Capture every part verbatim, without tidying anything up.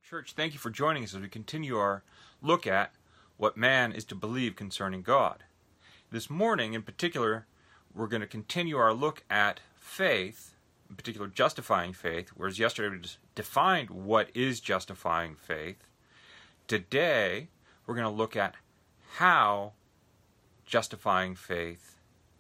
Church, thank you for joining us as we continue our look at what man is to believe concerning God. This morning, in particular, we're going to continue our look at faith, in particular justifying faith, whereas yesterday we just defined what is justifying faith. Today, we're going to look at how justifying faith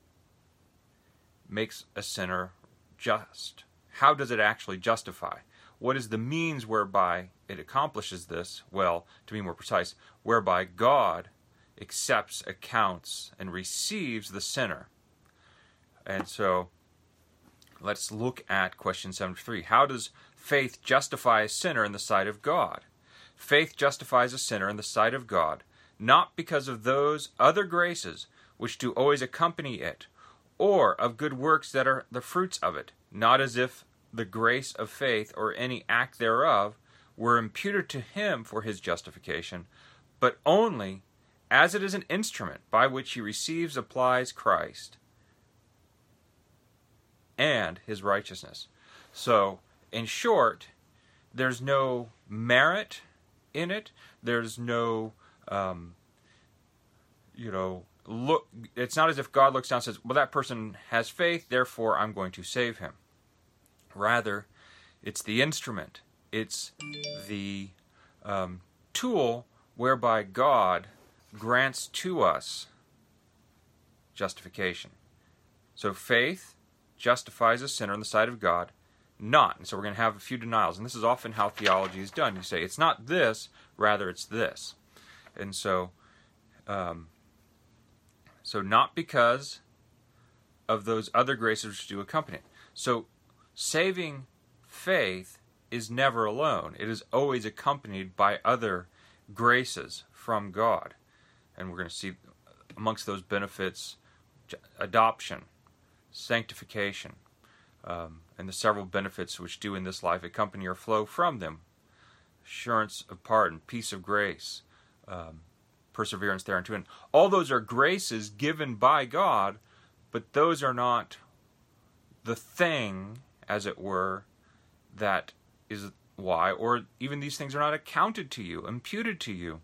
makes a sinner just. How does it actually justify? What is the means whereby it accomplishes this? Well, to be more precise, whereby God accepts, accounts, and receives the sinner. And so, let's look at question seventy-three. How does faith justify a sinner in the sight of God? Faith justifies a sinner in the sight of God, not because of those other graces which do always accompany it, or of good works that are the fruits of it, not as if the grace of faith or any act thereof were imputed to him for his justification, but only as it is an instrument by which he receives, applies Christ and his righteousness. So, in short, there's no merit in it. There's no, um, you know, look. It's not as if God looks down and says, well, that person has faith, therefore I'm going to save him. Rather, it's the instrument. It's the um, tool whereby God grants to us justification. So faith justifies a sinner in the sight of God, not. And so we're going to have a few denials. And this is often how theology is done. You say, it's not this, rather it's this. And so, um, so not because of those other graces which do accompany it. So saving faith is never alone. It is always accompanied by other graces from God. And we're going to see amongst those benefits adoption, sanctification, um, and the several benefits which do in this life accompany or flow from them. Assurance of pardon, peace of grace, um, perseverance thereunto. And all those are graces given by God, but those are not the thing, as it were, that is why, or even these things are not accounted to you, imputed to you.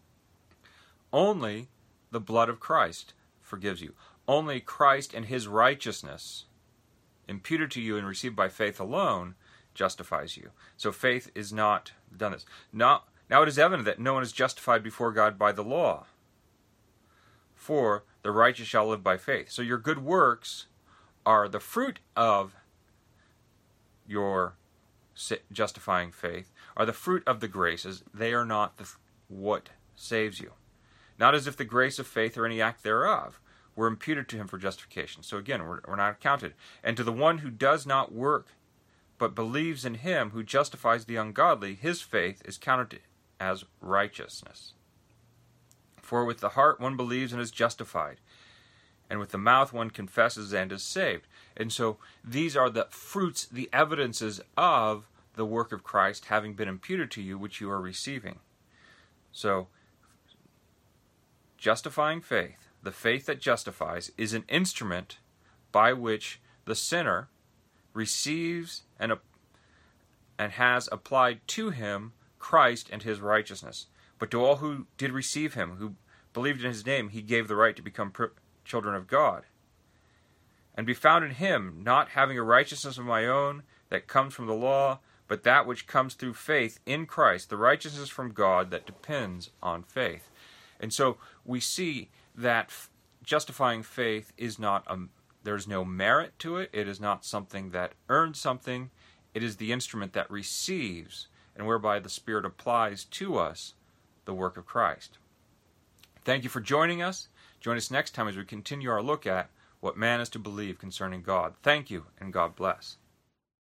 Only the blood of Christ forgives you. Only Christ and his righteousness, imputed to you and received by faith alone, justifies you. So faith is not done this. Now, now it is evident that no one is justified before God by the law. For the righteous shall live by faith. So your good works are the fruit of your justifying faith, are the fruit of the graces. They are not the, what saves you. Not as if the grace of faith or any act thereof were imputed to him for justification. So again, we're, we're not counted. And to the one who does not work, but believes in him who justifies the ungodly, his faith is counted as righteousness. For with the heart one believes and is justified, and with the mouth one confesses and is saved. And so these are the fruits, the evidences of the work of Christ having been imputed to you, which you are receiving. So, justifying faith, the faith that justifies, is an instrument by which the sinner receives and, and has applied to him Christ and his righteousness. But to all who did receive him, who believed in his name, he gave the right to become pr- children of God, and be found in him, not having a righteousness of my own that comes from the law, but that which comes through faith in Christ, the righteousness from God that depends on faith. And so we see that justifying faith is not, a, there's no merit to it. It is not something that earns something. It is the instrument that receives, and whereby the Spirit applies to us the work of Christ. Thank you for joining us. Join us next time as we continue our look at what man is to believe concerning God. Thank you, and God bless.